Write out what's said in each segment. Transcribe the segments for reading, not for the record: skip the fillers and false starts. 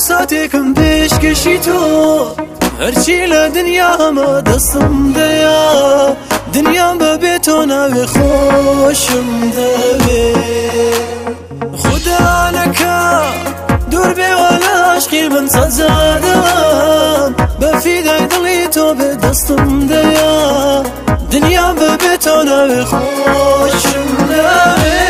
ساتێکم پێشکەشی تۆ هەرچی لە دنیا هەمە دەستم دەیە دنیام بەبێ تۆ ناوێ خۆشم دەوێ خوددا نەکا دوور بێوە لە عاشقی من سەجادەم بە فیدای دڵی تۆ بێ دەستم دەیە دنیام بەبێ تۆ ناوێ خۆشم دەوێ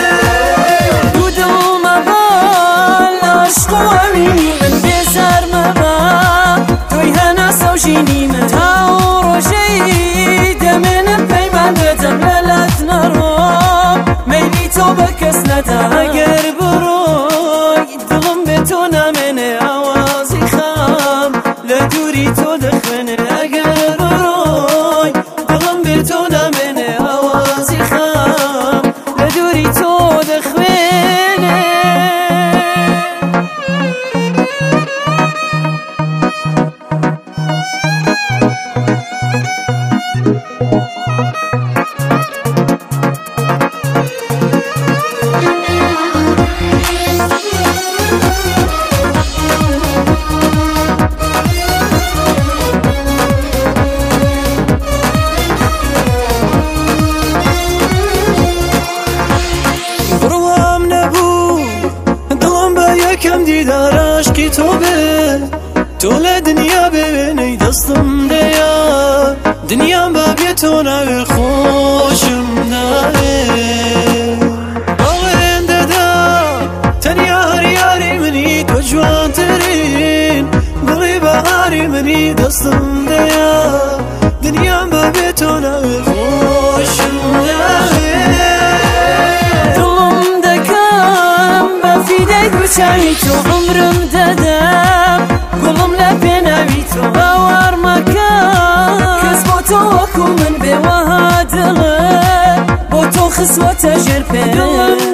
من بێزار مەبە تۆی هەناسە و ژینی من تاو ڕۆژەی دەمێنم پەیمان دەدەم لەلات نەڕۆم مەیلی تۆ بە کەس نەدا ئەگەر بڕۆی دڵم بێ تۆ نامێنێ ئاوازی خام لە دووری تۆ دەخوێنێ ئەگەر بڕۆی دڵم بێ تۆ نامێنێ ئاوازی خام لە دووری تۆ دەخوێنێ یەکەم دیدار عاشقی تۆ بێ تۆ لە دنیا ببێنەی دەستم دەیە دنیام بەبێ تۆ ناوێ خۆشم ناوێ بەڵێن دەدا تەنیا هەریاری منی تۆ جوانترین گوڵی بەهاری منی دەستم دەیە دنیام بەبێ تۆ ناوێ خۆشم ناوێ چاوی تۆ عمرم دەدەم گوڵم لە پێناوی تۆ باوەڕ مەکە کەس بۆ تۆ وەکو من بێوەها دڵە بۆ تۆ خزوەتە ژێر پێ